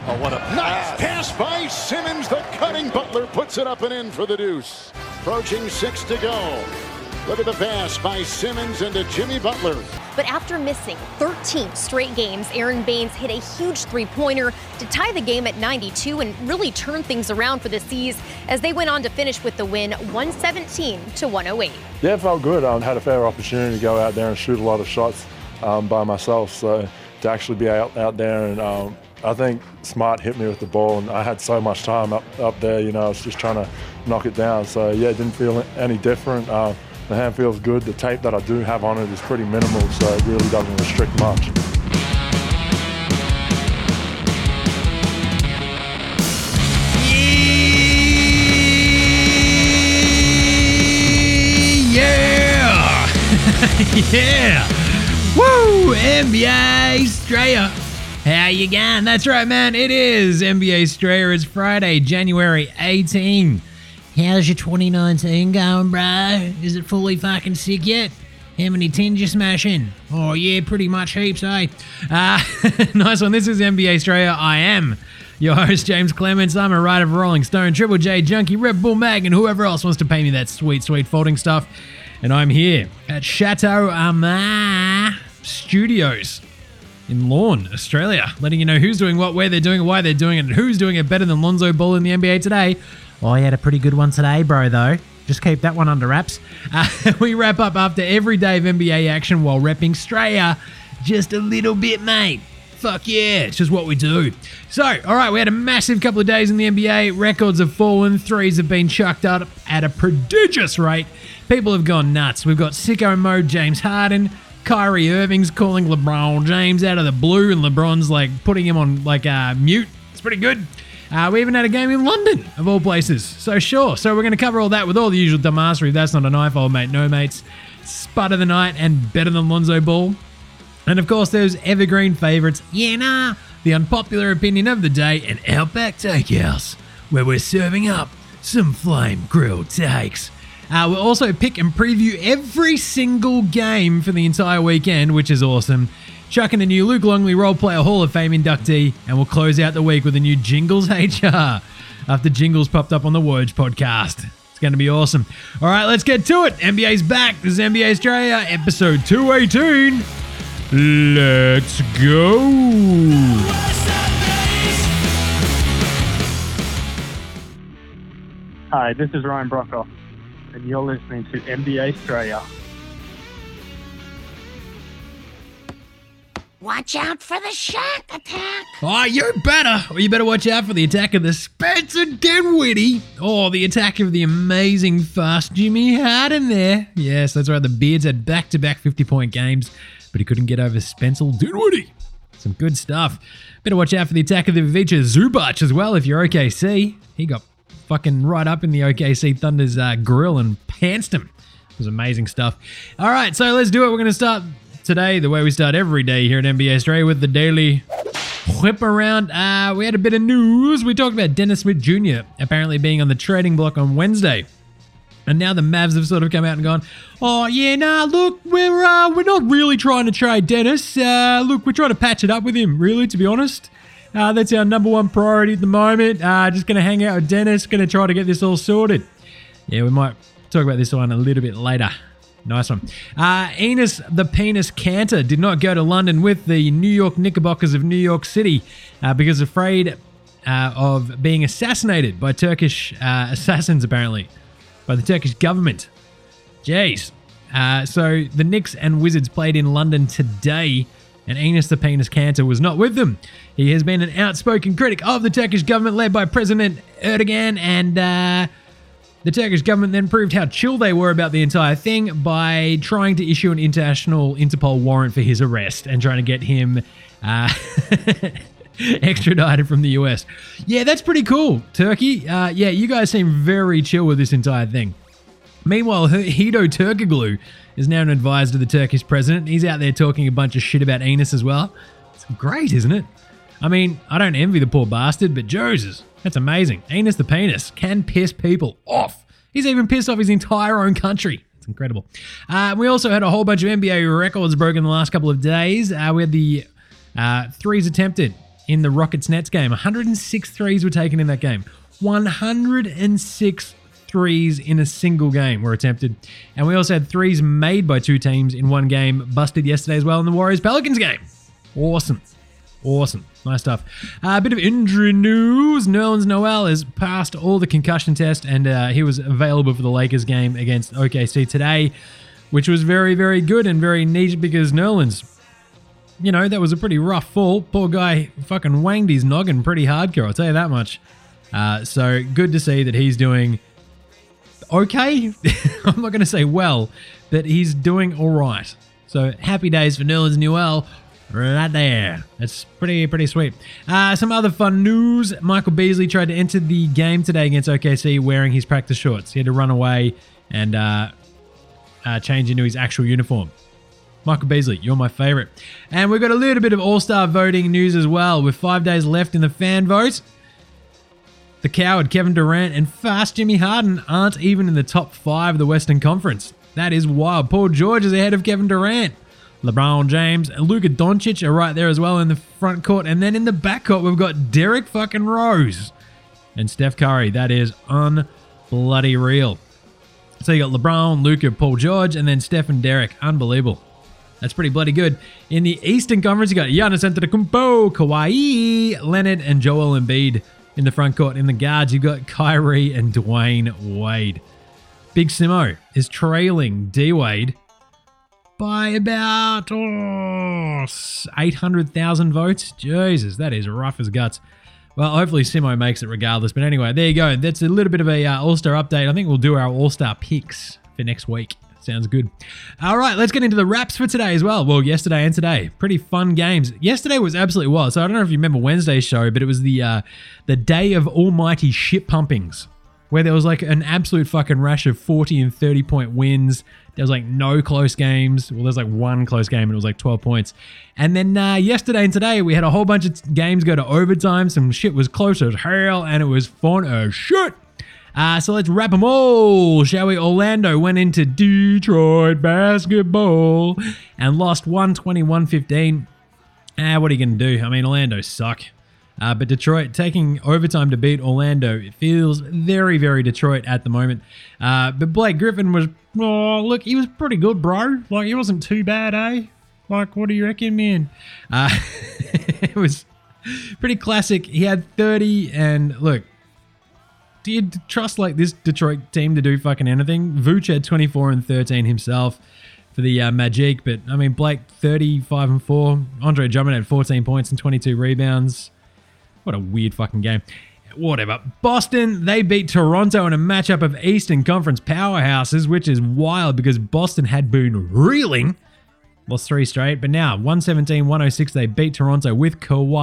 Oh, what a pass. Nice pass by Simmons. The cutting Butler puts it up and in for the deuce. Approaching 6 to go. Look at the pass by Simmons into Jimmy Butler. But after missing 13 straight games, Aaron Baines hit a huge three-pointer to tie the game at 92 and really turn things around for the C's as they went on to finish with the win 117-108. Yeah, it felt good. I had a fair opportunity to go out there and shoot a lot of shots by myself. So to actually be out there and I think Smart hit me with the ball and I had so much time up there, I was just trying to knock it down. So yeah, it didn't feel any different. The hand feels good. The tape that I do have on it is pretty minimal, so it really doesn't restrict much. Yeah! Yeah! Woo! NBA Australia. How you going? That's right, man. It is NBA Australia. It's Friday, January 18. How's your 2019 going, bro? Is it fully fucking sick yet? How many tins you smashing? Oh, yeah, pretty much heaps, eh? Nice one. This is NBA Australia. I am your host, James Clements. I'm a writer for Rolling Stone, Triple J Junkie, Red Bull Mag, and whoever else wants to pay me that sweet, sweet folding stuff. And I'm here at Chateau Armagh Studios in Lorne, Australia, letting you know who's doing what, where they're doing it, why they're doing it, and who's doing it better than Lonzo Ball in the NBA today. Oh, I had a pretty good one today, bro, though. Just keep that one under wraps. We wrap up after every day of NBA action while repping Australia just a little bit, mate. Fuck yeah, it's just what we do. So, all right, we had a massive couple of days in the NBA. Records have fallen. Threes have been chucked up at a prodigious rate. People have gone nuts. We've got sicko mode James Harden. Kyrie Irving's calling LeBron James out of the blue, and LeBron's like putting him on like mute. It's pretty good. We even had a game in London, of all places. So sure. So we're going to cover all that with all the usual dumbassery. That's not a knife, old mate. No, mates. Spud of the night and better than Lonzo Ball. And of course, there's evergreen favourites. Yeah, nah. The unpopular opinion of the day and Outback Takehouse, where we're serving up some flame grilled takes. We'll also pick and preview every single game for the entire weekend, which is awesome. Chucking a new Luke Longley Role Player Hall of Fame inductee, and we'll close out the week with a new Jingles HR after Jingles popped up on the Woj podcast. It's going to be awesome. All right, let's get to it. NBA's back. This is NBA Australia, episode 218. Let's go. Hi, this is Ryan Brockhoff, and you're listening to NBA Australia. Watch out for the Shaq attack. Oh, you better. Or you better watch out for the attack of the Spencer Dinwiddie. Oh, the attack of the amazing fast Jimmy Harden there. Yes, that's right. The Beards had back-to-back 50-point games, but he couldn't get over Spencer Dinwiddie. Some good stuff. Better watch out for the attack of the Ivica Zubac as well if you're OKC. He got fucking right up in the OKC Thunder's grill and pantsed him. It was amazing stuff. All right, so let's do it. We're going to start today the way we start every day here at NBA Australia with the daily whip around. We had a bit of news. We talked about Dennis Smith Jr. apparently being on the trading block on Wednesday. And now the Mavs have sort of come out and gone, oh, yeah, nah, look, we're not really trying to trade Dennis. Look, we're trying to patch it up with him, really, to be honest. That's our number one priority at the moment. Just going to hang out with Dennis, going to try to get this all sorted. Yeah, we might talk about this one a little bit later. Nice one. Enes the Penis Kanter did not go to London with the New York Knickerbockers of New York City because afraid of being assassinated by Turkish assassins, apparently, by the Turkish government. Jeez. So the Knicks and Wizards played in London today, and Enes the Penis Kanter was not with them. He has been an outspoken critic of the Turkish government led by President Erdogan, and the Turkish government then proved how chill they were about the entire thing by trying to issue an international Interpol warrant for his arrest and trying to get him extradited from the US. Yeah, that's pretty cool, Turkey. Yeah, you guys seem very chill with this entire thing. Meanwhile, Hedo Turkoglu is now an advisor to the Turkish president. He's out there talking a bunch of shit about Enes as well. It's great, isn't it? I mean, I don't envy the poor bastard, but Joses, that's amazing. Enes the Penis can piss people off. He's even pissed off his entire own country. It's incredible. We also had a whole bunch of NBA records broken in the last couple of days. We had the threes attempted in the Rockets-Nets game. 106 threes were taken in that game. 106 threes in a single game were attempted. And we also had threes made by two teams in one game, busted yesterday as well in the Warriors-Pelicans game. Awesome. Nice stuff. A bit of injury news. Nerlens Noel has passed all the concussion tests, and he was available for the Lakers game against OKC today, which was very, very good and very neat because Nerlens, you know, that was a pretty rough fall. Poor guy fucking wanged his noggin pretty hardcore, I'll tell you that much. So good to see that he's doing okay. I'm not going to say well, but he's doing all right. So happy days for Nerlens Noel right there. That's pretty sweet. Some other fun news. Michael Beasley tried to enter the game today against OKC wearing his practice shorts. He had to run away and change into his actual uniform. Michael Beasley, you're my favorite. And we've got a little bit of all-star voting news as well. With 5 days left in the fan vote, the coward Kevin Durant and fast Jimmy Harden aren't even in the top 5 of the Western Conference. That is wild. Paul George is ahead of Kevin Durant. LeBron James and Luka Doncic are right there as well in the front court. And then in the back court, we've got Derek fucking Rose and Steph Curry. That is unbloody real. So you got LeBron, Luka, Paul George, and then Steph and Derek. Unbelievable. That's pretty bloody good. In the Eastern Conference, you got Giannis Antetokounmpo, Kawhi Leonard, and Joel Embiid in the front court. In the guards, you got Kyrie and Dwayne Wade. Big Simo is trailing D-Wade by about 800,000 votes. Jesus, that is rough as guts. Well, hopefully Simo makes it regardless. But anyway, there you go. That's a little bit of a All-Star update. I think we'll do our All-Star picks for next week. Sounds good. All right, let's get into the wraps for today as well. Well, yesterday and today. Pretty fun games. Yesterday was absolutely wild. So I don't know if you remember Wednesday's show, but it was the day of almighty shit pumpings, where there was like an absolute fucking rush of 40 and 30 point wins. There was like no close games. Well, there's like one close game and it was like 12 points. And then yesterday and today, we had a whole bunch of games go to overtime. Some shit was close as hell and it was fun as shit. So let's wrap them all, shall we? Orlando went into Detroit basketball and lost 120-115. What are you going to do? I mean, Orlando suck. But Detroit taking overtime to beat Orlando, it feels very, very Detroit at the moment. But Blake Griffin was, look, he was pretty good, bro. Like, he wasn't too bad, eh? Like, what do you reckon, man? It was pretty classic. He had 30 and look, do you trust like this Detroit team to do fucking anything? Vooch had 24 and 13 himself for the Magic, but I mean, Blake 35 and 4. Andre Drummond had 14 points and 22 rebounds. What a weird fucking game. Whatever. Boston, they beat Toronto in a matchup of Eastern Conference powerhouses, which is wild because Boston had been reeling. Lost 3 straight, but now 117-106, they beat Toronto with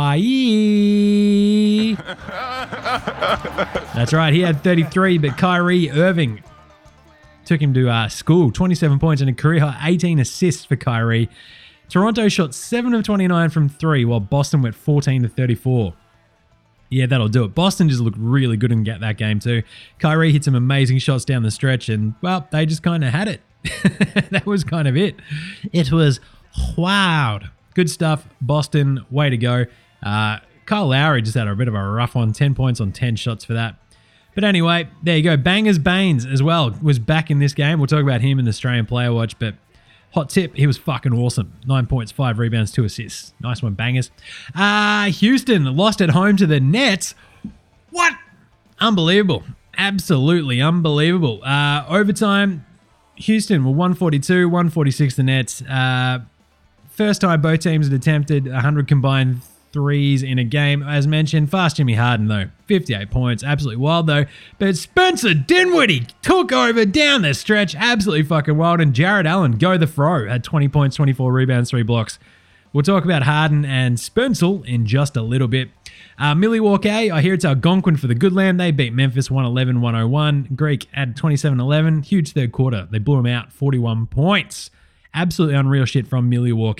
Kawhi. That's right, he had 33, but Kyrie Irving took him to school. 27 points and a career high 18 assists for Kyrie. Toronto shot 7 of 29 from 3, while Boston went 14 to 34. Yeah, that'll do it. Boston just looked really good in that game too. Kyrie hit some amazing shots down the stretch and, well, they just kind of had it. That was kind of it. It was wild. Good stuff. Boston, way to go. Kyle Lowry just had a bit of a rough one. 10 points on 10 shots for that. But anyway, there you go. Bangers Baines as well was back in this game. We'll talk about him in the Australian Player Watch, but hot tip, he was fucking awesome. 9 points, 5 rebounds, 2 assists. Nice one, Bangers. Houston lost at home to the Nets. What? Unbelievable. Absolutely unbelievable. Overtime, Houston were 142, 146 the Nets. First time both teams had attempted 100 combined threes in a game. As mentioned, fast Jimmy Harden, though. 58 points. Absolutely wild, though. But Spencer Dinwiddie took over down the stretch. Absolutely fucking wild. And Jared Allen, go the fro, had 20 points, 24 rebounds, 3 blocks. We'll talk about Harden and Spencer in just a little bit. Milwaukee, I hear it's Algonquin for the Good Lamb. They beat Memphis 111-101. Greek had 27-11. Huge third quarter. They blew them out 41 points. Absolutely unreal shit from Milwaukee.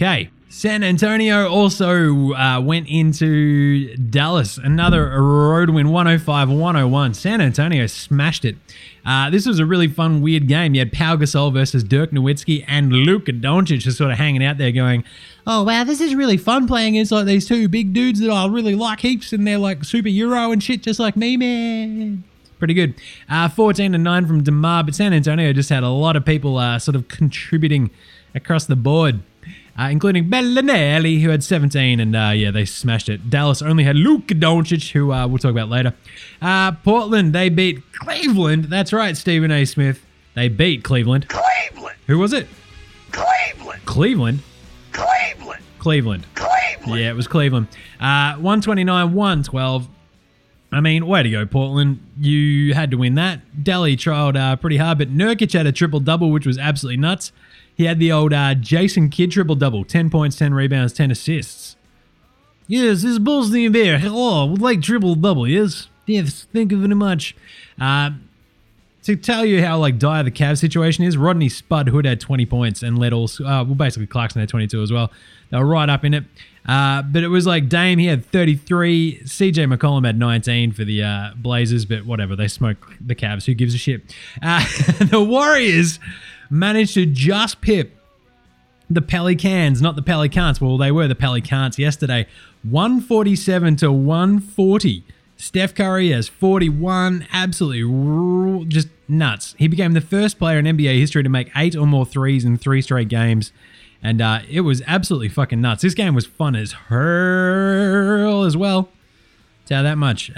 San Antonio also went into Dallas. Another road win, 105-101. San Antonio smashed it. This was a really fun, weird game. You had Pau Gasol versus Dirk Nowitzki and Luka Doncic just sort of hanging out there going, oh, wow, this is really fun playing against like these two big dudes that I really like heaps, and they're like super Euro and shit just like me, man. Pretty good. 14-9 from DeMar, but San Antonio just had a lot of people sort of contributing across the board. Including Bellinelli, who had 17, and they smashed it. Dallas only had Luka Doncic, who we'll talk about later. Portland, they beat Cleveland. That's right, Stephen A. Smith. They beat Cleveland. Cleveland! Who was it? Cleveland! Cleveland? Cleveland! Cleveland. Cleveland! Yeah, it was Cleveland. 129-112. I mean, way to go, Portland. You had to win that. Delhi trialed pretty hard, but Nurkic had a triple-double, which was absolutely nuts. He had the old Jason Kidd triple-double, 10 points, 10 rebounds, 10 assists. Yes, this Bulls team there. Hello, would like triple-double, yes? Yes, thank you very much. To tell you how dire the Cavs situation is, Rodney Spud Hood had 20 points and led all... basically Clarkson had 22 as well. They were right up in it. But it was like Dame, he had 33. CJ McCollum had 19 for the Blazers, but whatever. They smoked the Cavs. Who gives a shit? The Warriors managed to just pip the Pelicans, not the Pelicans. Well, they were the Pelicans yesterday. 147-140. Steph Curry has 41. Absolutely just nuts. He became the first player in NBA history to make 8 or more threes in 3 straight games. And it was absolutely fucking nuts. This game was fun as hell as well. Tell that much.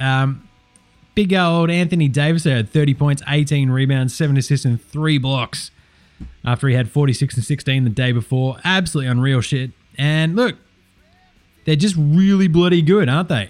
Big old Anthony Davis had 30 points, 18 rebounds, 7 assists, and 3 blocks after he had 46 and 16 the day before. Absolutely unreal shit. And look, they're just really bloody good, aren't they?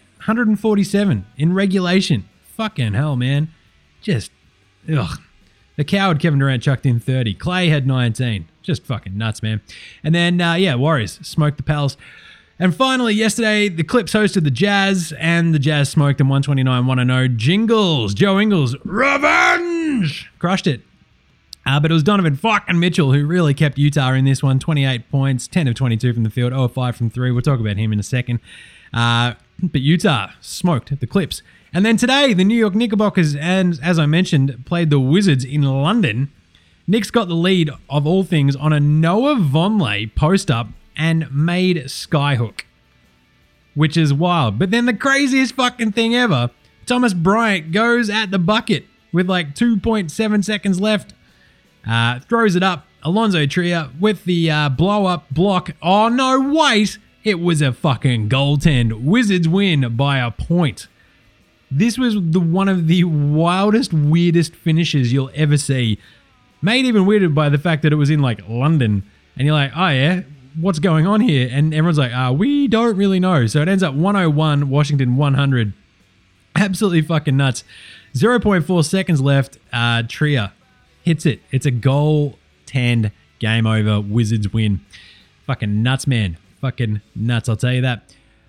147 in regulation. Fucking hell, man. Just, ugh. The coward Kevin Durant chucked in 30. Clay had 19. Just fucking nuts, man. And then, Warriors smoked the Pels. And finally, yesterday, the Clips hosted the Jazz, and the Jazz smoked them 129-110. Jingles, Joe Ingles, revenge! Crushed it. But it was Donovan fucking Mitchell who really kept Utah in this one. 28 points, 10 of 22 from the field, 0 of 5 from 3. We'll talk about him in a second. But Utah smoked the Clips. And then today, the New York Knickerbockers, and as I mentioned, played the Wizards in London. Knicks got the lead of all things on a Noah Vonleh post-up and made skyhook, which is wild. But then the craziest fucking thing ever, Thomas Bryant goes at the bucket with like 2.7 seconds left, throws it up. Alonzo Trier with the blow-up block. Oh, no, wait. It was a fucking goaltend. Wizards win by a point. This was one of the wildest, weirdest finishes you'll ever see. Made even weirder by the fact that it was in like London. And you're like, oh yeah, what's going on here? And everyone's like, we don't really know. So it ends up 101, Washington 100. Absolutely fucking nuts. 0.4 seconds left. Trier hits it. It's a goal-tend, game over. Wizards win. Fucking nuts, man. Fucking nuts, I'll tell you that.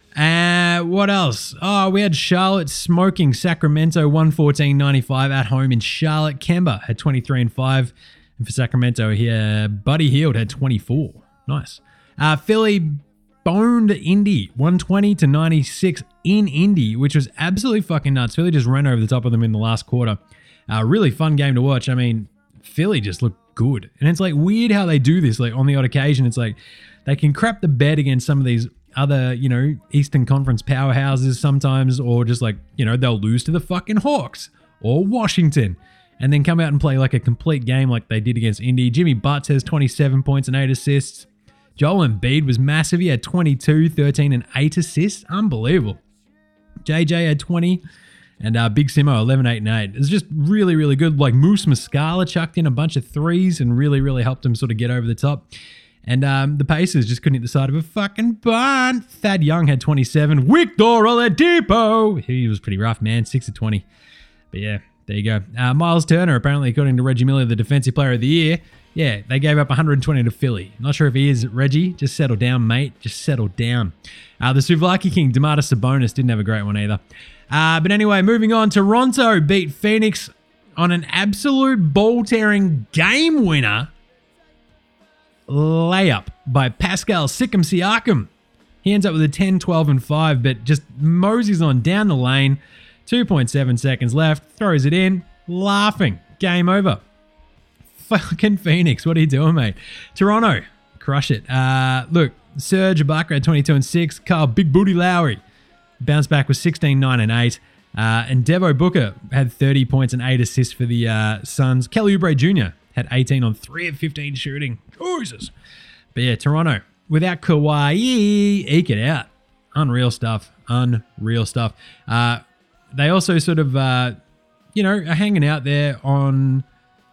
What else? Oh, we had Charlotte smoking Sacramento 114-95 at home in Charlotte. Kemba had 23 and 5. And for Sacramento here, Buddy Hield had 24. Nice. Philly boned Indy 120-96 in Indy, which was absolutely fucking nuts. Philly just ran over the top of them in the last quarter. Really fun game to watch. I mean, Philly just looked good. And it's like weird how they do this. Like on the odd occasion, it's like they can crap the bed against some of these other, Eastern Conference powerhouses sometimes, or just like, they'll lose to the fucking Hawks or Washington and then come out and play like a complete game like they did against Indy. Jimmy Butts has 27 points and 8 assists. Joel Embiid was massive. He had 22, 13, and 8 assists. Unbelievable. JJ had 20, and Big Simo 11, 8, and 8. It's just really, really good. Like Moose Muscala chucked in a bunch of threes and really, really helped him sort of get over the top. And the Pacers just couldn't hit the side of a fucking barn. Thad Young had 27. Victor Oladipo, he was pretty rough, man. 6 of 20. But yeah, there you go. Miles Turner, apparently, according to Reggie Miller, the Defensive Player of the Year. Yeah, they gave up 120 to Philly. Not sure if he is, Reggie. Just settle down, mate. Just settle down. The Souvlaki King, Domantas Sabonis, didn't have a great one either. But anyway, moving on. Toronto beat Phoenix on an absolute ball-tearing game winner. Layup. by Pascal Siakam. He ends up with a 10, 12, and 5, but just moseys on down the lane. 2.7 seconds left, throws it in, laughing. Game over. Fucking Phoenix, what are you doing, mate? Toronto, crush it. Look, Serge Ibaka had 22 and 6. Carl Big Booty Lowry bounced back with 16, 9, and 8. And Devo Booker had 30 points and 8 assists for the Suns. Kelly Oubre Jr. had 18 on 3 of 15 shooting. Jesus. But yeah, Toronto, without Kawhi, eke it out. Unreal stuff. They also sort of, are hanging out there on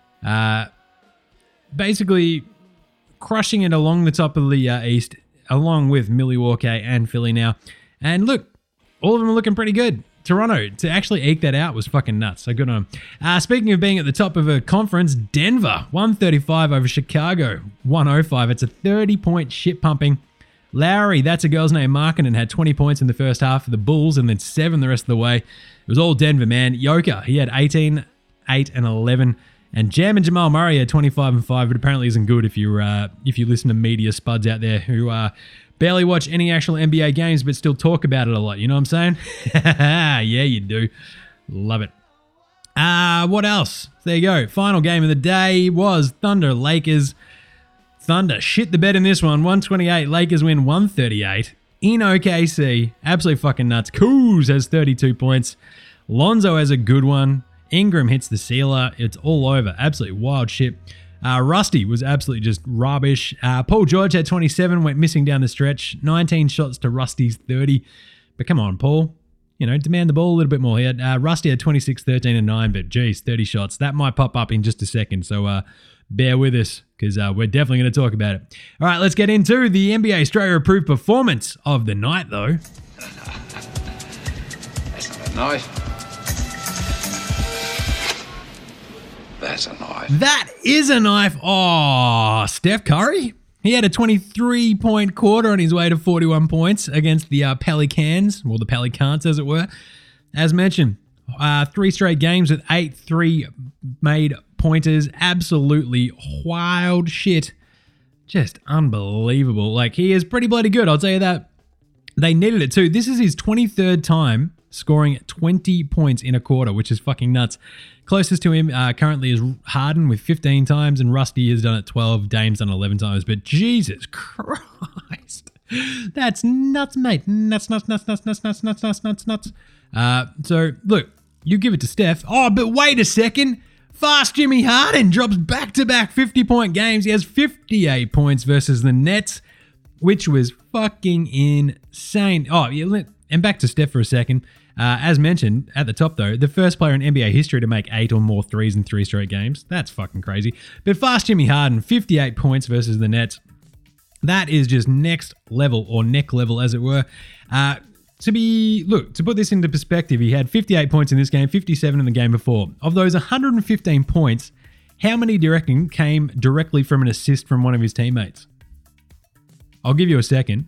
basically crushing it along the top of the East, along with Milwaukee and Philly now. And look, all of them are looking pretty good. Toronto, to actually eke that out was fucking nuts. So good on them. Speaking of being at the top of a conference, Denver, 135 over Chicago, 105. It's a 30-point shit pumping. Lowry, that's a girl's name, Markkanen, had 20 points in the first half for the Bulls and then 7 the rest of the way. It was all Denver, man. Joker, he had 18, 8, and 11. And Jam and Jamal Murray had 25 and 5, but apparently isn't good if you listen to media spuds out there who barely watch any actual NBA games but still talk about it a lot. You know what I'm saying? Yeah, you do. Love it. What else? There you go. Final game of the day was Thunder Lakers. Thunder shit the bed in this one. 128. Lakers win 138 in OKC. Absolutely fucking nuts. Kuz has 32 points. Lonzo has a good one. Ingram hits the sealer. It's all over. Absolutely wild shit. Rusty was absolutely just rubbish. Paul George had 27, went missing down the stretch. 19 shots to Rusty's 30. But come on, Paul. Demand the ball a little bit more here. Rusty had 26, 13, and 9, but geez, 30 shots. That might pop up in just a second, so bear with us because we're definitely going to talk about it. All right, let's get into the NBA Australia approved performance of the night, though. That's not a knife. That's a knife. That is a knife. Oh, Steph Curry. He had a 23-point quarter on his way to 41 points against the Pelicans, or the Pelicans as it were. As mentioned, 3 straight games with 8 3-made pointers. Absolutely wild shit. Just unbelievable. Like, he is pretty bloody good, I'll tell you that. They needed it too. This is his 23rd time scoring 20 points in a quarter, which is fucking nuts. Closest to him currently is Harden with 15 times, and Rusty has done it 12. Dame's done it 11 times. But Jesus Christ, that's nuts, mate. Nuts. So look, you give it to Steph. Oh, but wait a second. Fast Jimmy Harden drops back-to-back 50-point games. He has 58 points versus the Nets, which was fucking insane. Oh, yeah, and back to Steph for a second. As mentioned at the top, though, the first player in NBA history to make 8 or more threes in 3 straight games. That's fucking crazy. But fast Jimmy Harden, 58 points versus the Nets. That is just next level, or neck level, as it were. To put this into perspective, he had 58 points in this game, 57 in the game before. Of those 115 points, how many do you reckon came directly from an assist from one of his teammates? I'll give you a second.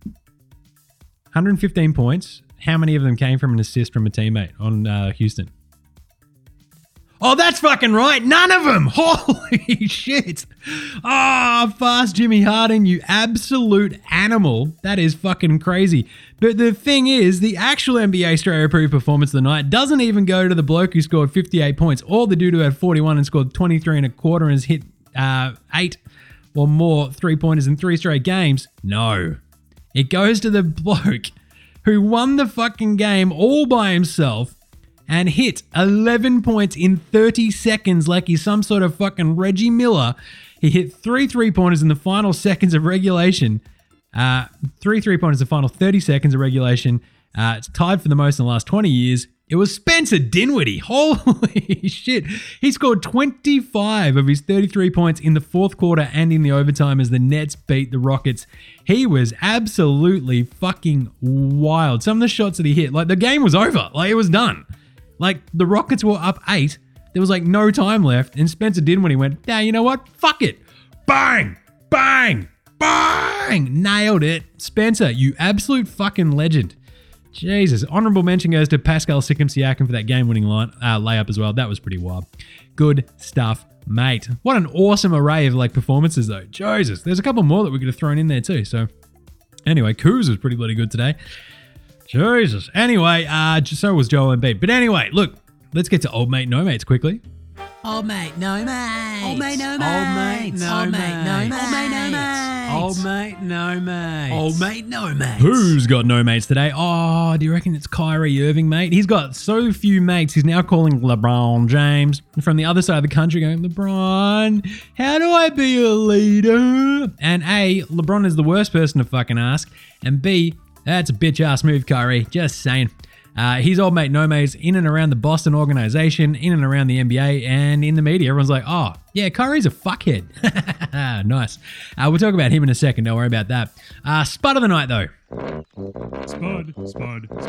115 points. How many of them came from an assist from a teammate on Houston? Oh, that's fucking right. None of them. Holy shit. Fast Jimmy Harden, you absolute animal. That is fucking crazy. But the thing is, the actual NBA Australia approved performance of the night doesn't even go to the bloke who scored 58 points, or the dude who had 41 and scored 23 and a quarter and has hit 8 or more 3-pointers in 3 straight games. No. It goes to the bloke who won the fucking game all by himself and hit 11 points in 30 seconds like he's some sort of fucking Reggie Miller. He hit 3 3-pointers in the final seconds of regulation. 3 3-pointers in the final 30 seconds of regulation. It's tied for the most in the last 20 years. It was Spencer Dinwiddie. Holy shit. He scored 25 of his 33 points in the fourth quarter and in the overtime as the Nets beat the Rockets. He was absolutely fucking wild. Some of the shots that he hit, like the game was over. Like it was done. Like the Rockets were up 8. There was like no time left. And Spencer Dinwiddie went, yeah, you know what? Fuck it. Bang, bang, bang. Nailed it. Spencer, you absolute fucking legend. Jesus. Honorable mention goes to Pascal Siakam for that game-winning layup as well. That was pretty wild. Good stuff Mate, what an awesome array of like performances though. Jesus, there's a couple more that we could have thrown in there too. So anyway, Kuz was pretty bloody good today. Jesus. Anyway, so was Joel Embiid. But anyway, look, let's get to old mate, no mates quickly. Old mate, no mates. Old mate, no mates. Old mate, no Old mate, mates. no Old mate, no mates. mates. Old mate, no mates. Old mate, no mates. Who's got no mates today? Oh, do you reckon it's Kyrie Irving, mate? He's got so few mates, he's now calling LeBron James from the other side of the country going, LeBron, how do I be a leader? And A, LeBron is the worst person to fucking ask. And B, that's a bitch-ass move, Kyrie. Just saying. He's old mate no mates in and around the Boston organization, in and around the NBA, and in the media. Everyone's like, oh, yeah, Kyrie's a fuckhead. Nice. We'll talk about him in a second. Don't worry about that. Spud of the night, though. Spud it is Spud of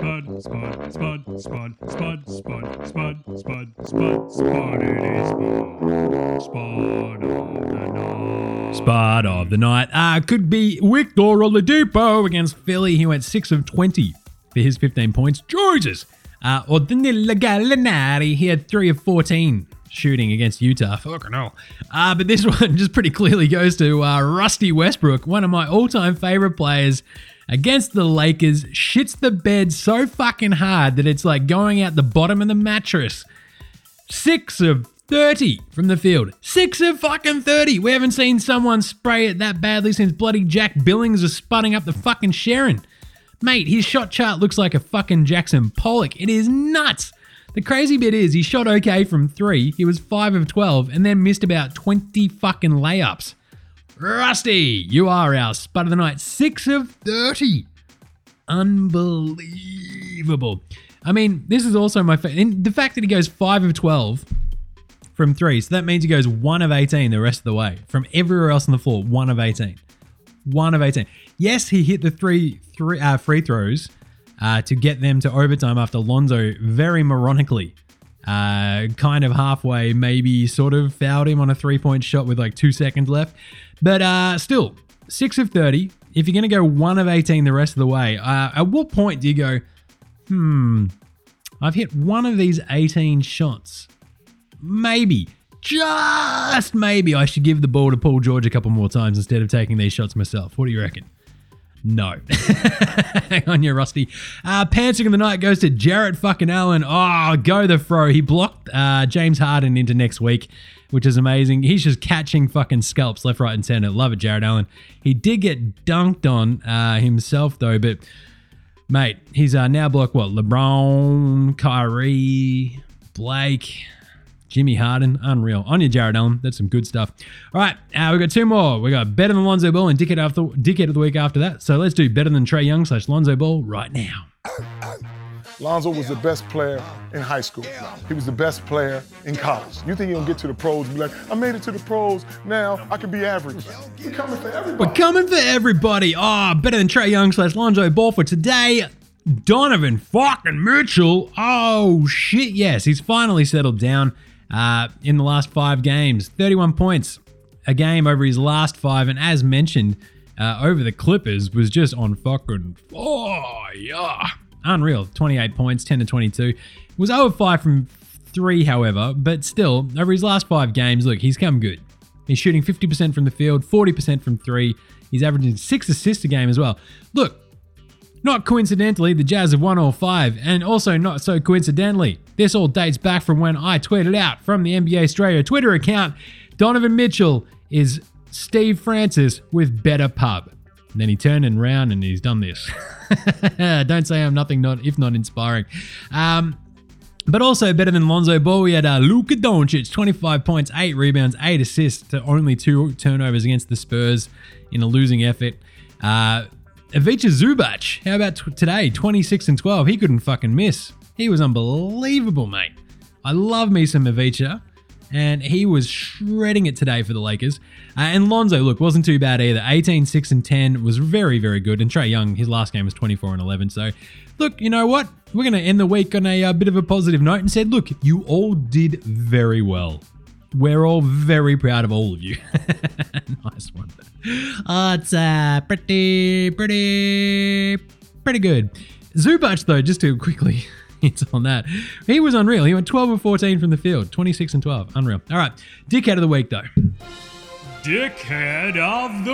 the night. Spud of the night. Could be Victor Oladipo against Philly. He went 6 of 20 for his 15 points. Jesus. Or Danilo Gallinari. He had 3 of 14 shooting against Utah. Fucking hell. But this one just pretty clearly goes to Rusty Westbrook, one of my all-time favorite players, against the Lakers. Shits the bed so fucking hard that it's like going out the bottom of the mattress. 6 of 30 from the field. 6 of fucking 30. We haven't seen someone spray it that badly since bloody Jack Billings was sputting up the fucking Sharon. Mate, his shot chart looks like a fucking Jackson Pollock. It is nuts. The crazy bit is he shot okay from 3. He was 5 of 12 and then missed about 20 fucking layups. Rusty, you are our spud of the night. 6 of 30. Unbelievable. I mean, this is also my favorite. The fact that he goes 5 of 12 from 3. So that means he goes 1 of 18 the rest of the way. From everywhere else on the floor, 1 of 18. 1 of 18. Yes, he hit the free throws to get them to overtime after Lonzo very moronically, kind of halfway, maybe sort of fouled him on a 3-point shot with like 2 seconds left. But still, 6 of 30. If you're going to go 1 of 18 the rest of the way, at what point do you go, I've hit 1 of these 18 shots. Maybe, just maybe I should give the ball to Paul George a couple more times instead of taking these shots myself. What do you reckon? No. Hang on, you Rusty. Pantsing of the night goes to Jarrett fucking Allen. Oh, go the fro. He blocked James Harden into next week, which is amazing. He's just catching fucking scalps left, right, and center. Love it, Jarrett Allen. He did get dunked on himself, though, but, mate, he's now blocked, what, LeBron, Kyrie, Blake, Jimmy Harden, unreal. On you, Jarrett Allen. That's some good stuff. All right, we've got 2 more. We got better than Lonzo Ball and dickhead of the week after that. So let's do better than Trae Young / Lonzo Ball right now. Lonzo was the best player in high school. He was the best player in college. You think he'll get to the pros and be like, I made it to the pros, now I can be average. We're coming for everybody. We're coming for everybody. Oh, better than Trae Young / Lonzo Ball for today. Donovan fucking Mitchell. Oh, shit, yes. He's finally settled down. In the last 5 games, 31 points a game over his last 5, and as mentioned, over the Clippers was just on fucking fire. Unreal. 28 points, 10 to 22. Was 0 of 5 from 3, however, but still, over his last 5 games, look, he's come good. He's shooting 50% from the field, 40% from 3. He's averaging 6 assists a game as well. Look, not coincidentally, the Jazz have won all 5, and also not so coincidentally, this all dates back from when I tweeted out from the NBA Australia Twitter account, Donovan Mitchell is Steve Francis with better pub. And then he turned around and he's done this. Don't say I'm nothing if not inspiring. But also better than Lonzo Ball, we had Luka Doncic, 25 points, 8 rebounds, 8 assists to only 2 turnovers against the Spurs in a losing effort. Ivica Zubac, how about today? 26 and 12. He couldn't fucking miss. He was unbelievable, mate. I love me some Ivica, and he was shredding it today for the Lakers. And Lonzo, look, wasn't too bad either. 18, 6, and 10 was very, very good. And Trae Young, his last game was 24 and 11. So, look, you know what? We're going to end the week on a bit of a positive note and said, look, you all did very well. We're all very proud of all of you. Nice one. It's pretty good. Zubac, though, just to quickly, points on that. He was unreal. He went 12 of 14 from the field, 26 and 12. Unreal. All right, dickhead of the week, though. Dickhead of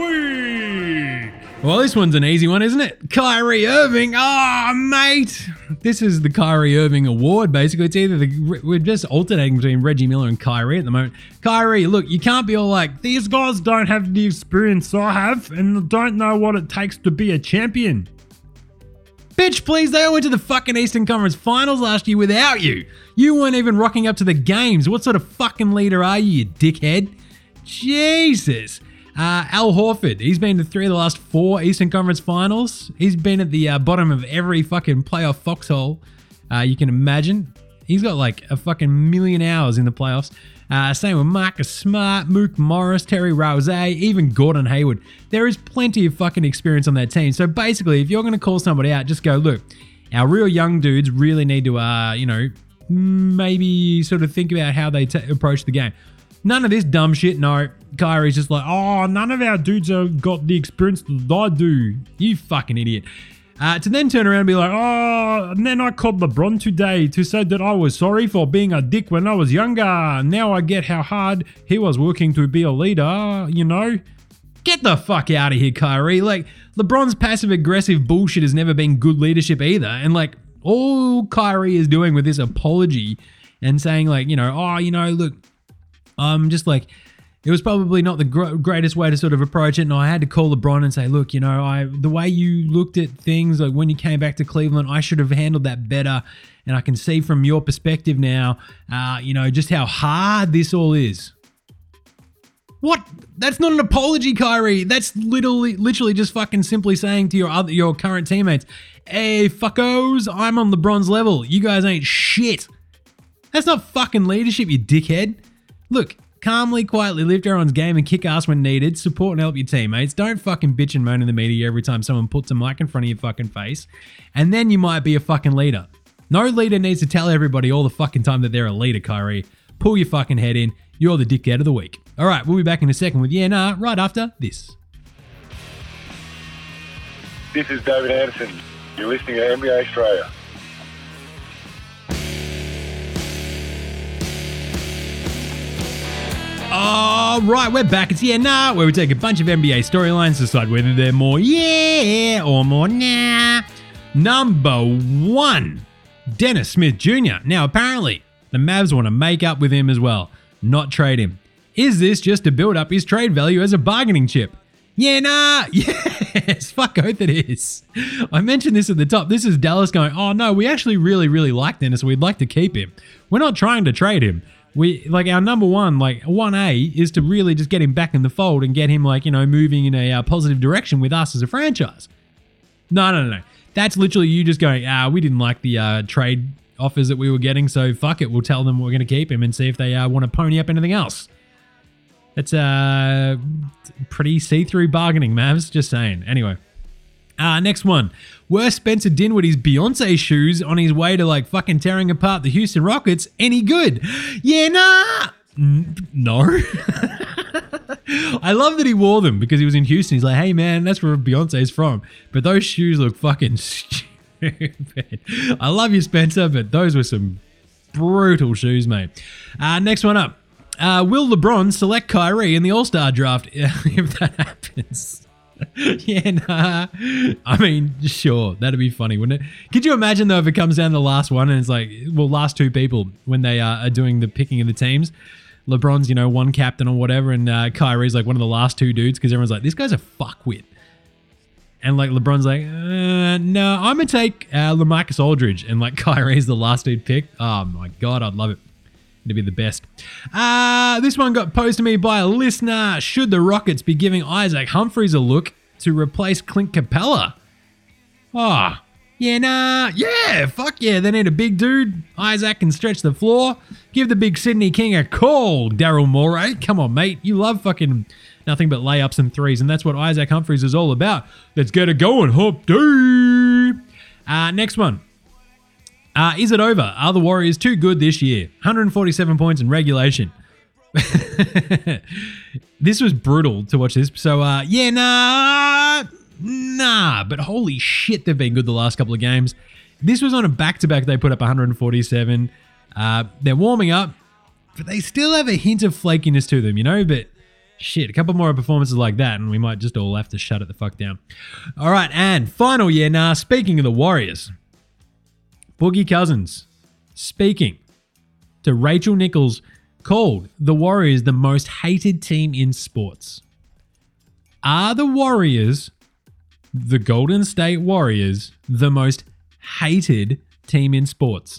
the week. Well, this one's an easy one, isn't it? Kyrie Irving. Oh, mate. This is the Kyrie Irving Award, basically. It's either we're just alternating between Reggie Miller and Kyrie at the moment. Kyrie, look, you can't be all like, these guys don't have the experience I have and don't know what it takes to be a champion. Bitch, please, they all went to the fucking Eastern Conference Finals last year without you. You weren't even rocking up to the games. What sort of fucking leader are you dickhead? Jesus. Al Horford, he's been to 3 of the last 4 Eastern Conference Finals. He's been at the bottom of every fucking playoff foxhole you can imagine. He's got like a fucking million hours in the playoffs. Same with Marcus Smart, Mook Morris, Terry Rozier, even Gordon Hayward. There is plenty of fucking experience on that team. So basically, if you're going to call somebody out, just go, look, our real young dudes really need to, maybe sort of think about how they approach the game. None of this dumb shit. No, Kyrie's just like, oh, none of our dudes have got the experience that I do. You fucking idiot. To then turn around and be like, oh, and then I called LeBron today to say that I was sorry for being a dick when I was younger. Now I get how hard he was working to be a leader, Get the fuck out of here, Kyrie. Like, LeBron's passive-aggressive bullshit has never been good leadership either. And, like, all Kyrie is doing with this apology and saying, like, look, just like, it was probably not the greatest way to sort of approach it, and I had to call LeBron and say, look, the way you looked at things, like when you came back to Cleveland, I should have handled that better, and I can see from your perspective now, just how hard this all is. What? That's not an apology, Kyrie. That's literally just fucking simply saying to your current teammates, hey, fuckos, I'm on LeBron's level. You guys ain't shit. That's not fucking leadership, you dickhead. Look, calmly, quietly lift everyone's game and kick ass when needed. Support and help your teammates. Don't fucking bitch and moan in the media every time someone puts a mic in front of your fucking face. And then you might be a fucking leader. No leader needs to tell everybody all the fucking time that they're a leader, Kyrie. Pull your fucking head in. You're the dickhead of the week. All right, we'll be back in a second with Yeah Nah right after this. This is David Anderson. You're listening to NBA Australia. All right, we're back. It's Yeah Nah, where we take a bunch of NBA storylines, decide whether they're more yeah or more nah. Number 1, Dennis Smith Jr. Now, apparently, the Mavs want to make up with him as well, not trade him. Is this just to build up his trade value as a bargaining chip? Yeah, nah. Yes, fuck oath it is. I mentioned this at the top. This is Dallas going, oh no, we actually really, really like Dennis. We'd like to keep him. We're not trying to trade him. Our number one, 1A is to really just get him back in the fold and get him moving in a positive direction with us as a franchise. No. That's literally you just going, we didn't like the trade offers that we were getting, so fuck it. We'll tell them we're going to keep him and see if they want to pony up anything else. That's pretty see-through bargaining, Mavs. Just saying. Anyway. Next one. Were Spencer Dinwiddie's Beyonce shoes on his way to fucking tearing apart the Houston Rockets any good? Yeah, nah. No. I love that he wore them because he was in Houston. He's like, hey man, that's where Beyonce's from. But those shoes look fucking stupid. I love you, Spencer, but those were some brutal shoes, mate. Next one up. Will LeBron select Kyrie in the All-Star draft if that happens? Yeah, nah. I mean, sure, that'd be funny, wouldn't it? Could you imagine though if it comes down to the last one and it's last 2 people when they are doing the picking of the teams? LeBron's, one captain or whatever, and Kyrie's one of the last 2 dudes because everyone's like, this guy's a fuckwit. And LeBron's like, no, I'm gonna take LaMarcus Aldridge, and Kyrie's the last dude picked. Oh my god, I'd love it. It'd be the best. This one got posed to me by a listener. Should the Rockets be giving Isaac Humphries a look to replace Clint Capella? Yeah, nah. Yeah, fuck yeah. They need a big dude. Isaac can stretch the floor. Give the big Sydney King a call, Daryl Morey. Come on, mate. You love fucking nothing but layups and threes, and that's what Isaac Humphries is all about. Let's get it going, Hump D. Next one. Is it over? Are the Warriors too good this year? 147 points in regulation. This was brutal to watch this. So, yeah, nah. But holy shit, they've been good the last couple of games. This was on a back-to-back. They put up 147. They're warming up, but they still have a hint of flakiness to them, But shit, a couple more performances like that, and we might just all have to shut it the fuck down. All right, and final year now. Speaking of the Warriors, Boogie Cousins speaking to Rachel Nichols called the Warriors the most hated team in sports. Are the Warriors, the Golden State Warriors, the most hated team in sports?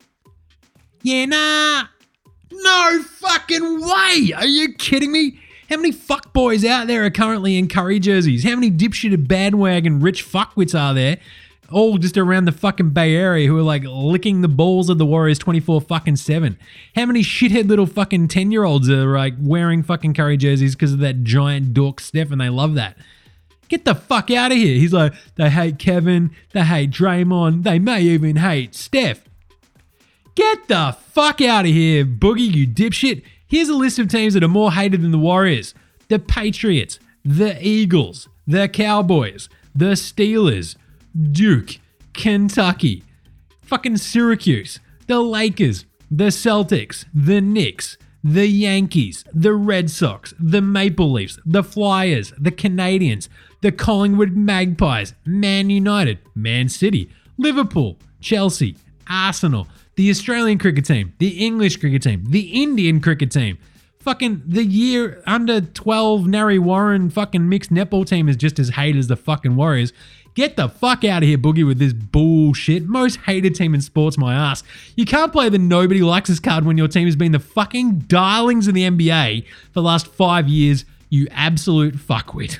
Yeah, nah. No fucking way. Are you kidding me? How many fuckboys out there are currently in Curry jerseys? How many dipshitted bandwagon rich fuckwits are there? All just around the fucking Bay Area who are like licking the balls of the Warriors 24-7. How many shithead little fucking 10-year-olds are like wearing fucking Curry jerseys because of that giant dork Steph and they love that? Get the fuck out of here. He's like, they hate Kevin, they hate Draymond, they may even hate Steph. Get the fuck out of here, Boogie, you dipshit. Here's a list of teams that are more hated than the Warriors. The Patriots, the Eagles, the Cowboys, the Steelers, Duke, Kentucky, fucking Syracuse, the Lakers, the Celtics, the Knicks, the Yankees, the Red Sox, the Maple Leafs, the Flyers, the Canadians, the Collingwood Magpies, Man United, Man City, Liverpool, Chelsea, Arsenal, the Australian cricket team, the English cricket team, the Indian cricket team, fucking the year under 12 Narry Warren fucking mixed netball team is just as hated as the fucking Warriors. Get the fuck out of here, Boogie, with this bullshit. Most hated team in sports, my ass. You can't play the nobody likes us card when your team has been the fucking darlings in the NBA for the last 5 years, you absolute fuckwit.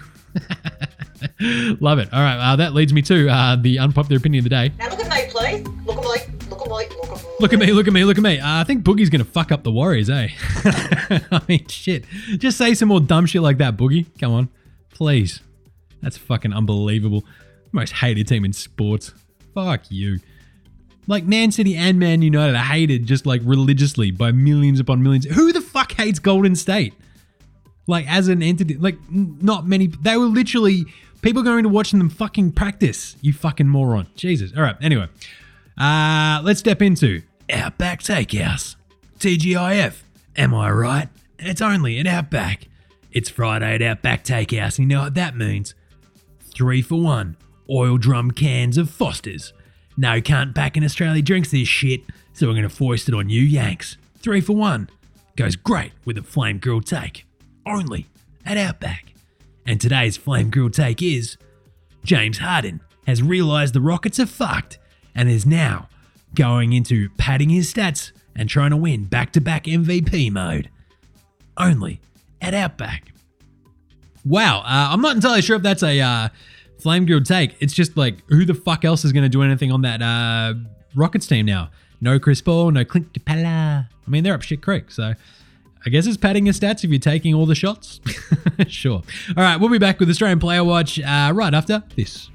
Love it. All right, that leads me to the unpopular opinion of the day. Now look at me, please. Look at me. Look at me. Look at me. I think Boogie's going to fuck up the Warriors, eh? I mean, shit. Just say some more dumb shit like that, Boogie. Come on. Please. That's fucking unbelievable. Most hated team in sports. Fuck you. Like Man City and Man United are hated just like religiously by millions upon millions. Who the fuck hates Golden State? Like as an entity, like not many. They were literally people going to watching them fucking practice. You fucking moron. Jesus. All right. Anyway, let's step into Outback Steakhouse. TGIF. Am I right? It's only at Outback. It's Friday at Outback Steakhouse. You know what that means? 3 for 1. Oil drum cans of Foster's. No cunt back in Australia drinks this shit, so we're going to foist it on you Yanks. 3 for 1. Goes great with a flame grilled take. Only at Outback. And today's flame grilled take is James Harden has realised the Rockets are fucked and is now going into padding his stats and trying to win back-to-back MVP mode. Only at Outback. Wow, I'm not entirely sure if that's a flame grilled take. It's just like, who the fuck else is going to do anything on that Rockets team now? No Chris Paul, no Clint Capella. I mean, they're up shit creek, so I guess it's padding your stats if you're taking all the shots. Sure. All right, we'll be back with Australian Player Watch right after this.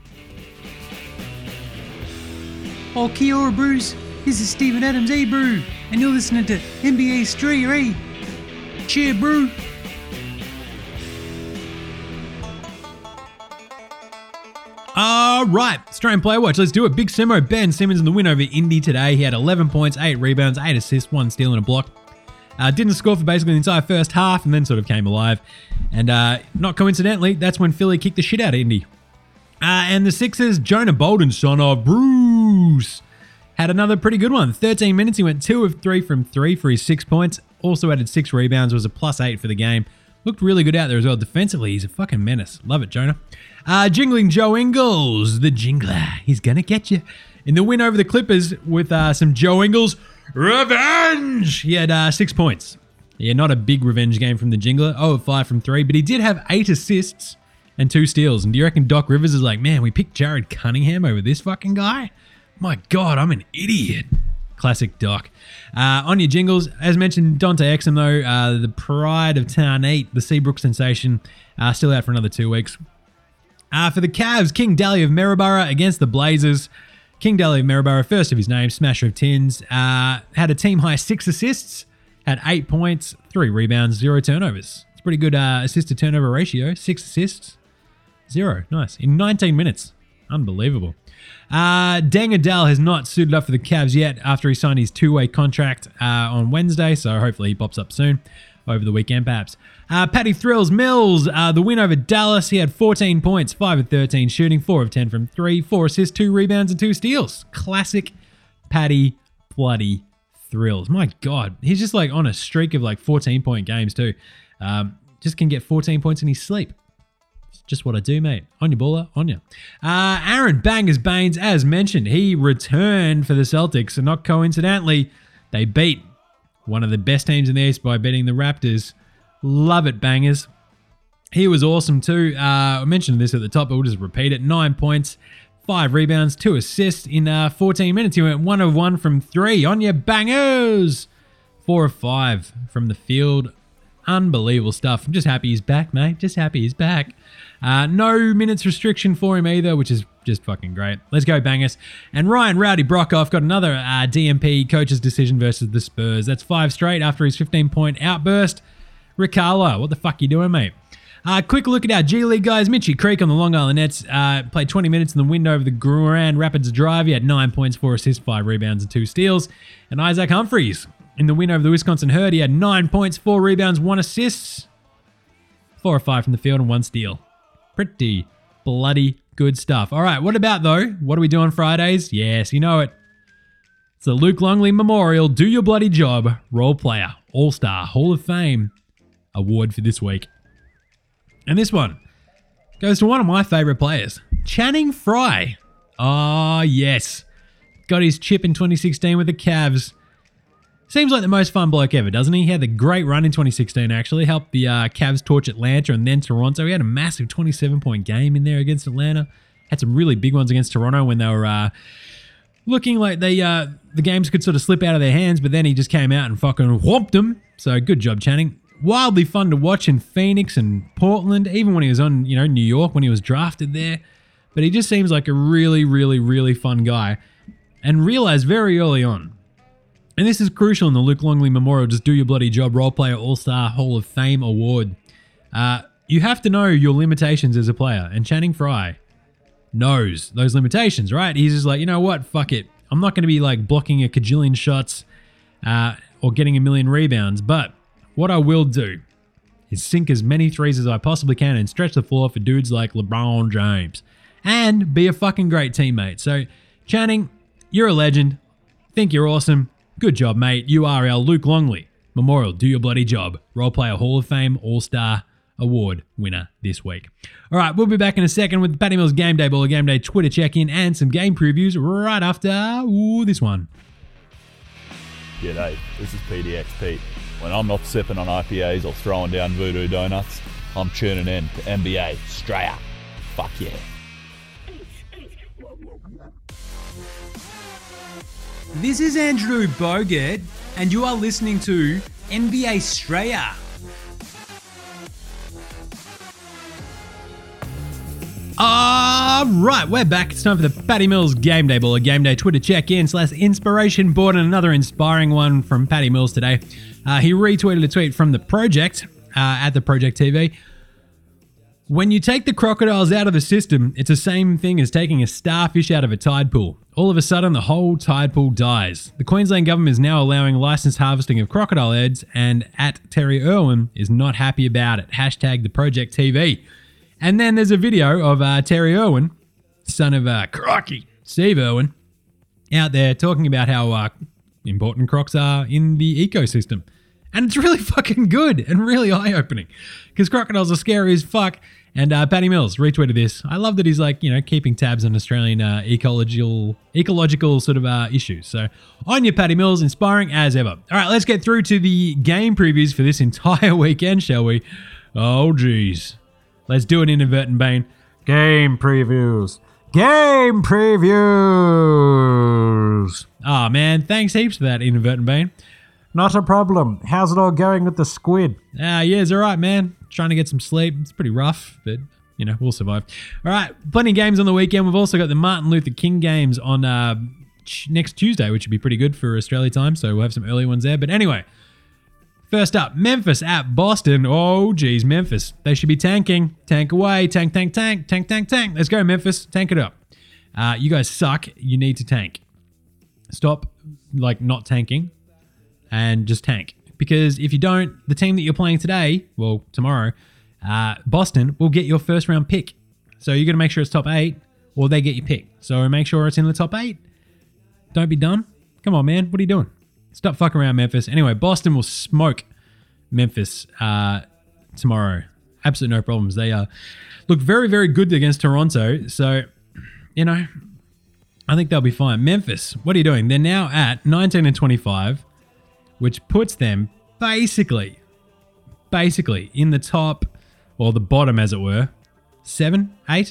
Oh, kia ora, Bruce. This is Stephen Adams, brew, and you're listening to NBA Australia, Cheer, brew. All right, Australian Player Watch. Let's do it. Big Simo Ben Simmons in the win over Indy today. He had 11 points, 8 rebounds, 8 assists, 1 steal and a block. Didn't score for basically the entire first half and then sort of came alive. And not coincidentally, that's when Philly kicked the shit out of Indy. And the Sixers, Jonah Bolden, son of Bruce, had another pretty good one. 13 minutes, he went 2 of 3 from 3 for his 6 points. Also added 6 rebounds, was a +8 for the game. Looked really good out there as well. Defensively, he's a fucking menace. Love it, Jonah. Jingling Joe Ingles, the jingler. He's going to get you. In the win over the Clippers with some Joe Ingles revenge. He had 6 points. Yeah, not a big revenge game from the jingler. 0 of 5 from 3, but he did have 8 assists and 2 steals. And do you reckon Doc Rivers is like, man, we picked Jared Cunningham over this fucking guy? My God, I'm an idiot. Classic Doc. On your jingles, as mentioned, Dante Exum, though, the pride of Town 8, the Seabrook sensation, still out for another 2 weeks. For the Cavs, King Daly of Maryborough against the Blazers. King Daly of Maryborough, first of his name, smasher of tins, had a team-high 6 assists, had 8 points, 3 rebounds, 0 turnovers. It's a pretty good assist-to-turnover ratio. 6 assists, 0. Nice. In 19 minutes. Unbelievable. Deng Adele has not suited up for the Cavs yet after he signed his 2-way contract on Wednesday, so hopefully he pops up soon over the weekend perhaps. Patty Thrills Mills, the win over Dallas. He had 14 points, 5 of 13 shooting, 4 of 10 from 3, 4 assists, 2 rebounds, and 2 steals. Classic Patty bloody Thrills. My God, he's just like on a streak of like 14-point games too. Just can get 14 points in his sleep. It's just what I do, mate. On your baller, on you. Aaron Bangers Baines, as mentioned, he returned for the Celtics, and not coincidentally, they beat one of the best teams in the East by beating the Raptors. Love it, Bangers. He was awesome too. I mentioned this at the top, but we'll just repeat it. 9 points, 5 rebounds, 2 assists in 14 minutes. He went 1 of 1 from 3. On your Bangers! 4 of 5 from the field. Unbelievable stuff. I'm just happy he's back, mate. Just happy he's back. No minutes restriction for him either, which is just fucking great. Let's go, Bangers. And Ryan Rowdy Brockhoff got another DMP coach's decision versus the Spurs. That's 5 straight after his 15-point outburst. Rick Carlisle, what the fuck you doing, mate? Quick look at our G League guys. Mitchie Creek on the Long Island Nets played 20 minutes in the window over the Grand Rapids Drive. He had 9 points, 4 assists, 5 rebounds, and 2 steals. And Isaac Humphries in the win over the Wisconsin Herd. He had 9 points, 4 rebounds, 1 assist, 4 or 5 from the field, and 1 steal. Pretty bloody good stuff. All right, what about though? What do we do on Fridays? Yes, you know it. It's the Luke Longley Memorial Do Your Bloody Job Role Player All-Star Hall of Fame Award for this week. And this one goes to one of my favorite players, Channing Frye. Oh, yes. Got his chip in 2016 with the Cavs. Seems like the most fun bloke ever, doesn't he? He had a great run in 2016, actually. Helped the Cavs torch Atlanta and then Toronto. He had a massive 27-point game in there against Atlanta. Had some really big ones against Toronto when they were looking like the games could sort of slip out of their hands, but then he just came out and fucking whomped them. So good job, Channing. Wildly fun to watch in Phoenix and Portland, even when he was on, New York, when he was drafted there. But he just seems like a really, really, really fun guy. And realized very early on, and this is crucial in the Luke Longley Memorial Just Do Your Bloody Job Role Player All-Star Hall of Fame Award. You have to know your limitations as a player, and Channing Frye knows those limitations, right? He's just like, you know what, fuck it. I'm not going to be like blocking a cajillion shots or getting a million rebounds, but what I will do is sink as many threes as I possibly can and stretch the floor for dudes like LeBron James and be a fucking great teammate. So, Channing, you're a legend. Think you're awesome. Good job, mate. You are our Luke Longley Memorial Do Your Bloody Job Role Player Hall of Fame All-Star Award winner this week. All right, we'll be back in a second with the Patty Mills Game Day Baller Game Day Twitter check-in and some game previews right after this one. G'day, this is PDX Pete. When I'm not sipping on IPAs or throwing down voodoo donuts, I'm tuning in to NBA Australia. Fuck yeah. This is Andrew Bogut, and you are listening to NBA Australia. Right, we're back. It's time for the Patty Mills Game Day Baller Game Day Twitter check-in / inspiration board, and another inspiring one from Patty Mills today. He retweeted a tweet from the Project at the Project TV. When you take the crocodiles out of the system, it's the same thing as taking a starfish out of a tide pool. All of a sudden, the whole tide pool dies. The Queensland government is now allowing licensed harvesting of crocodile eggs, and at Terry Irwin is not happy about it. Hashtag the Project TV. And then there's a video of Terry Irwin, son of Crocky, Steve Irwin, out there talking about how important crocs are in the ecosystem. And it's really fucking good and really eye-opening because crocodiles are scary as fuck. And Patty Mills retweeted this. I love that he's like, keeping tabs on Australian ecological sort of issues. So on your Patty Mills, inspiring as ever. All right, let's get through to the game previews for this entire weekend, shall we? Oh, geez. Let's do it, Inadvertent Bane. Game previews. Game previews. Oh, man. Thanks heaps for that, Inadvertent Bane. Not a problem. How's it all going with the squid? Yeah, it's all right, man. Trying to get some sleep. It's pretty rough, but, we'll survive. All right, plenty of games on the weekend. We've also got the Martin Luther King games on next Tuesday, which would be pretty good for Australia time, so we'll have some early ones there. But anyway, first up, Memphis at Boston. Oh, geez, Memphis. They should be tanking. Tank away. Tank. Let's go, Memphis. Tank it up. You guys suck. You need to tank. Stop, not tanking and just tank. Because if you don't, the team that you're playing today, well, tomorrow, Boston will get your first round pick. So you're going to make sure it's top 8 or they get your pick. So make sure it's in the top 8. Don't be dumb. Come on, man. What are you doing? Stop fucking around, Memphis. Anyway, Boston will smoke Memphis tomorrow. Absolutely no problems. They look very, very good against Toronto. So, I think they'll be fine. Memphis, what are you doing? They're now at 19-25, which puts them basically in the top, or the bottom as it were, 7, 8.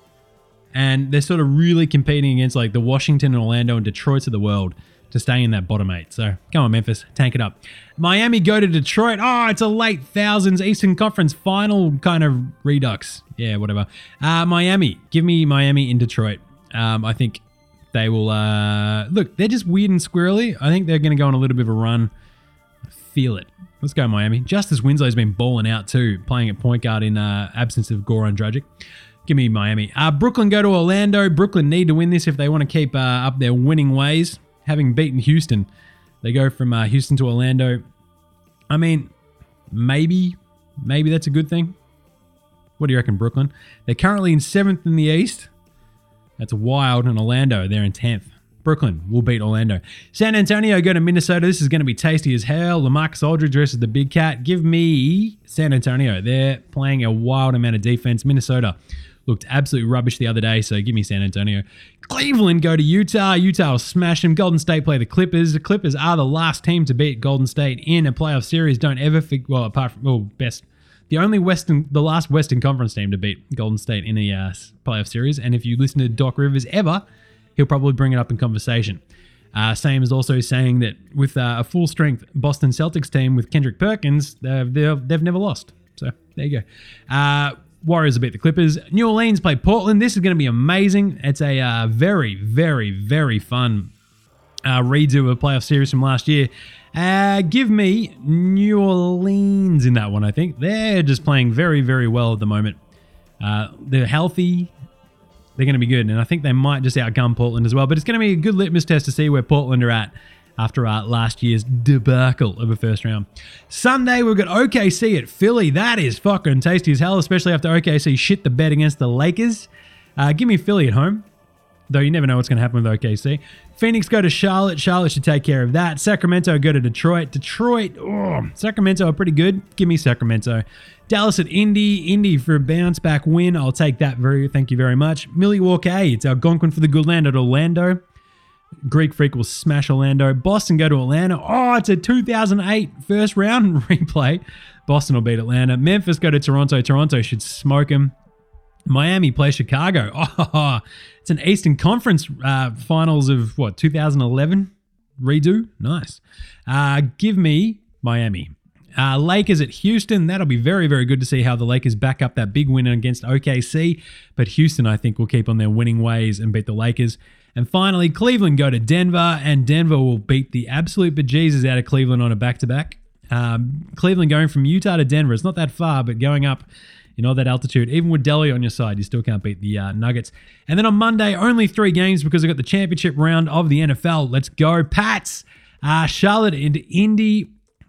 And they're sort of really competing against the Washington and Orlando and Detroits of the world to stay in that bottom 8. So come on, Memphis, tank it up. Miami go to Detroit. Oh, it's a late thousands Eastern Conference final kind of redux. Yeah, whatever. Miami, give me Miami in Detroit. I think they will, look, they're just weird and squirrely. I think they're going to go on a little bit of a run. I feel it. Let's go, Miami. Justice Winslow's been balling out too, playing at point guard in absence of Goran Dragic. Give me Miami. Brooklyn go to Orlando. Brooklyn need to win this if they want to keep up their winning ways. Having beaten Houston, they go from Houston to Orlando. I mean, maybe that's a good thing. What do you reckon, Brooklyn? They're currently in 7th in the East. That's wild. And Orlando, they're in 10th. Brooklyn will beat Orlando. San Antonio go to Minnesota. This is going to be tasty as hell. LaMarcus Aldridge versus the Big Cat. Give me San Antonio. They're playing a wild amount of defense. Minnesota looked absolutely rubbish the other day, so give me San Antonio. Cleveland go to Utah. Utah will smash them. Golden State play the Clippers. The Clippers are the last team to beat Golden State in a playoff series. Don't ever think, well, apart from, best. The last Western Conference team to beat Golden State in a playoff series. And if you listen to Doc Rivers ever, he'll probably bring it up in conversation. Same as also saying that with a full-strength Boston Celtics team with Kendrick Perkins, they've never lost. So there you go. Warriors will beat the Clippers. New Orleans play Portland. This is going to be amazing. It's a very, very, very fun redo of a playoff series from last year. Give me New Orleans in that one, I think. They're just playing very, very well at the moment. They're healthy. They're going to be good. And I think they might just outgun Portland as well. But it's going to be a good litmus test to see where Portland are at after last year's debacle of a first round. Sunday, we've got OKC at Philly. That is fucking tasty as hell, especially after OKC shit the bed against the Lakers. Give me Philly at home, though you never know what's going to happen with OKC. Phoenix go to Charlotte. Charlotte should take care of that. Sacramento go to Detroit. Sacramento are pretty good. Give me Sacramento. Dallas at Indy. Indy for a bounce back win. I'll take that. Thank you very much. Milwaukee. It's Algonquin for the good land at Orlando. Greek Freak will smash Orlando. Boston go to Atlanta. Oh, it's a 2008 first round replay. Boston will beat Atlanta. Memphis go to Toronto. Toronto should smoke them. Miami play Chicago. Oh, it's an Eastern Conference finals of 2011 redo. Nice. Give me Miami. Lakers at Houston. That'll be very, very good to see how the Lakers back up that big win against OKC. But Houston, I think, will keep on their winning ways and beat the Lakers. And finally, Cleveland go to Denver, and Denver will beat the absolute bejesus out of Cleveland on a back-to-back. Cleveland going from Utah to Denver. It's not that far, but going up in all that altitude, even with Delhi on your side, you still can't beat the Nuggets. And then on Monday, only 3 games because we've got the championship round of the NFL. Let's go, Pats! Charlotte into Indy.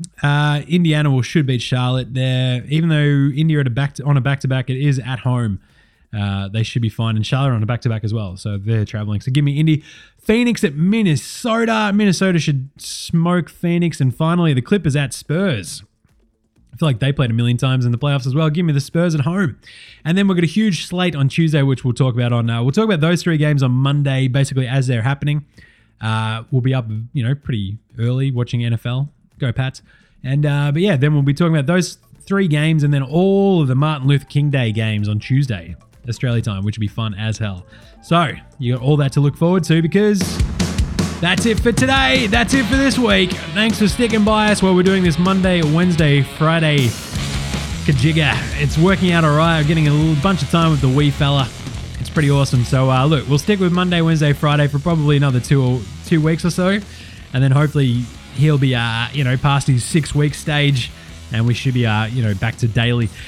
Indiana should beat Charlotte there. Even though Indy are on a back-to-back, it is at home. They should be fine. And Charlotte on a back-to-back as well, so they're traveling. So give me Indy. Phoenix at Minnesota. Minnesota should smoke Phoenix. And finally, the Clippers at Spurs. I feel like they played a million times in the playoffs as well. Give me the Spurs at home. And then we've got a huge slate on Tuesday, which we'll talk about we'll talk about those 3 games on Monday, basically as they're happening. We'll be up, pretty early watching NFL. Go Pats. And but yeah, then we'll be talking about those 3 games and then all of the Martin Luther King Day games on Tuesday, Australia time, which will be fun as hell. So you got all that to look forward to because that's it for today. That's it for this week. Thanks for sticking by us while we're doing this Monday, Wednesday, Friday kajigga. It's working out all right. I'm getting a bunch of time with the wee fella. It's pretty awesome. So look, we'll stick with Monday, Wednesday, Friday for probably another 2 weeks or so. And then hopefully he'll be, past his 6-week stage and we should be, back to daily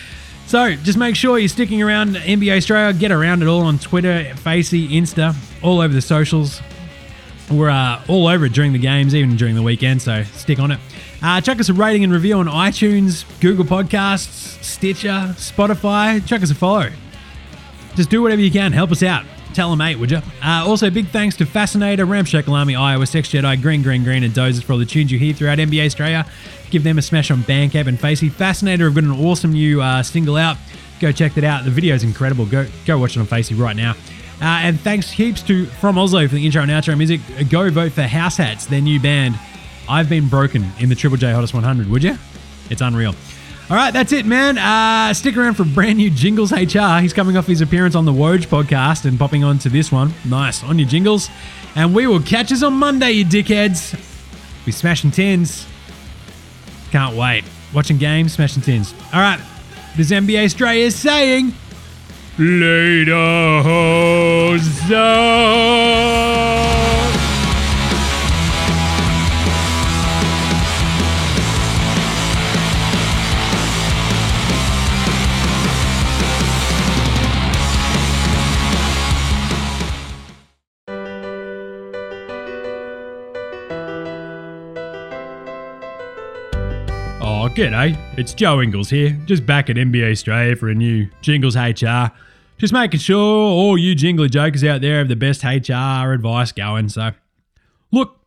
So just make sure you're sticking around NBA Australia. Get around it all on Twitter, Facey, Insta, all over the socials. We're all over it during the games, even during the weekend, so stick on it. Chuck us a rating and review on iTunes, Google Podcasts, Stitcher, Spotify. Chuck us a follow. Just do whatever you can. Help us out. Tell a mate, would you? Also, big thanks to Fascinator, Ramshackle Army, Iowa, Sex Jedi, Green, and Dozers for all the tunes you hear throughout NBA Australia. Give them a smash on Bandcamp and Facey. Fascinator have got an awesome new single out. Go check that out. The video's incredible. Go watch it on Facey right now. And thanks heaps to From Oslo for the intro and outro music. Go vote for House Hats, their new band. I've Been Broken in the Triple J Hottest 100, would you? It's unreal. All right, that's it, man. Stick around for brand new Jingles HR. He's coming off his appearance on the Woj podcast and popping on to this one. Nice, on your Jingles. And we will catch us on Monday, you dickheads. Be smashing tins. Can't wait. Watching games, smashing tins. All right, this NBA Australia is saying, later, hoes. Oh, g'day. It's Joe Ingles here, just back at NBA Australia for a new Jingles HR. Just making sure all you jingler jokers out there have the best HR advice going. So, look,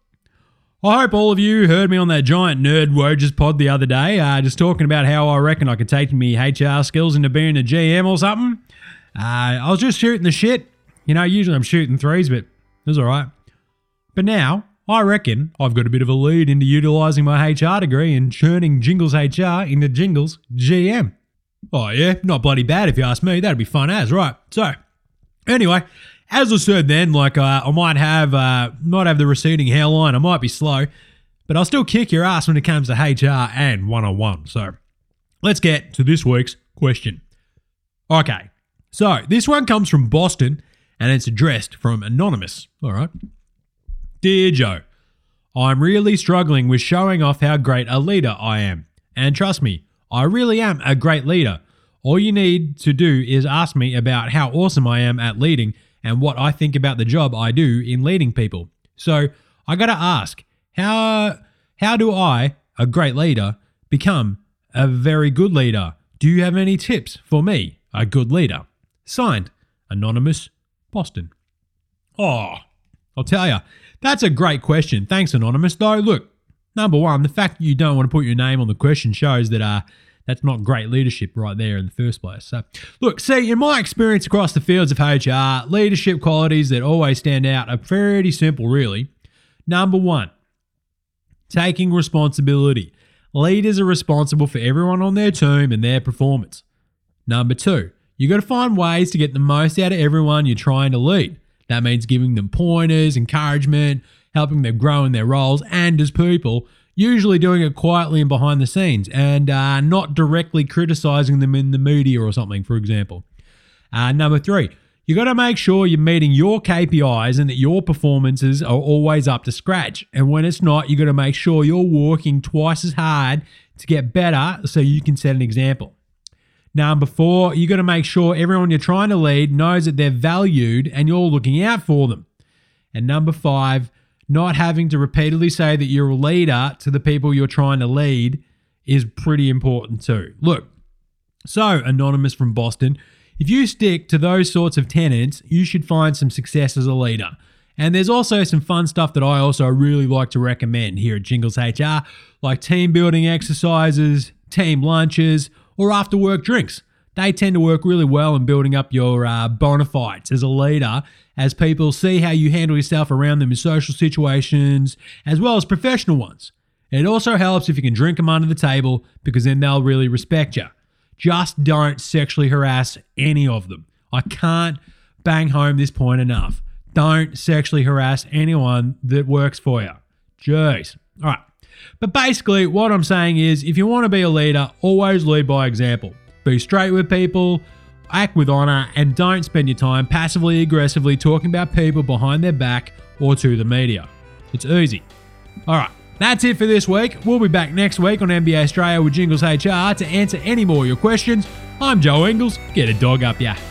I hope all of you heard me on that giant nerd Woj's pod the other day, just talking about how I reckon I could take me HR skills into being a GM or something. I was just shooting the shit. You know, usually I'm shooting threes, but it was all right. But now, I reckon I've got a bit of a lead into utilising my HR degree and churning Jingles HR into Jingles GM. Oh yeah, not bloody bad if you ask me. That'd be fun as, right? So, anyway, as I said then, like I might have the receding hairline, I might be slow, but I'll still kick your ass when it comes to HR and one-on-one. So, let's get to this week's question. Okay, so this one comes from Boston and it's addressed from Anonymous. All right. Dear Joe, I'm really struggling with showing off how great a leader I am. And trust me, I really am a great leader. All you need to do is ask me about how awesome I am at leading and what I think about the job I do in leading people. So I gotta ask, how do I, a great leader, become a very good leader? Do you have any tips for me, a good leader? Signed, Anonymous, Boston. Oh, I'll tell you. That's a great question. Thanks, Anonymous. Though, look, number one, the fact that you don't want to put your name on the question shows that that's not great leadership right there in the first place. So, look, see, in my experience across the fields of HR, leadership qualities that always stand out are pretty simple, really. Number one, taking responsibility. Leaders are responsible for everyone on their team and their performance. Number two, you got to find ways to get the most out of everyone you're trying to lead. That means giving them pointers, encouragement, helping them grow in their roles and as people, usually doing it quietly and behind the scenes and not directly criticizing them in the media or something, for example. Number three, you got to make sure you're meeting your KPIs and that your performances are always up to scratch. And when it's not, you got to make sure you're working twice as hard to get better so you can set an example. Number four, you got to make sure everyone you're trying to lead knows that they're valued and you're looking out for them. And number five, not having to repeatedly say that you're a leader to the people you're trying to lead is pretty important too. Look, so Anonymous from Boston, if you stick to those sorts of tenets, you should find some success as a leader. And there's also some fun stuff that I also really like to recommend here at Jingles HR, like team building exercises, team lunches, or after work drinks. They tend to work really well in building up your bona fides as a leader, as people see how you handle yourself around them in social situations, as well as professional ones. It also helps if you can drink them under the table, because then they'll really respect you. Just don't sexually harass any of them. I can't bang home this point enough. Don't sexually harass anyone that works for you. Jeez. All right. But basically, what I'm saying is, if you want to be a leader, always lead by example. Be straight with people, act with honor, and don't spend your time passively aggressively talking about people behind their back or to the media. It's easy. All right, that's it for this week. We'll be back next week on NBA Australia with Jingles HR to answer any more of your questions. I'm Joe Ingles. Get a dog up ya.